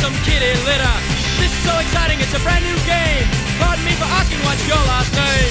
some kitty litter. This is so exciting, it's a brand new game. Pardon me for asking, what's your last name?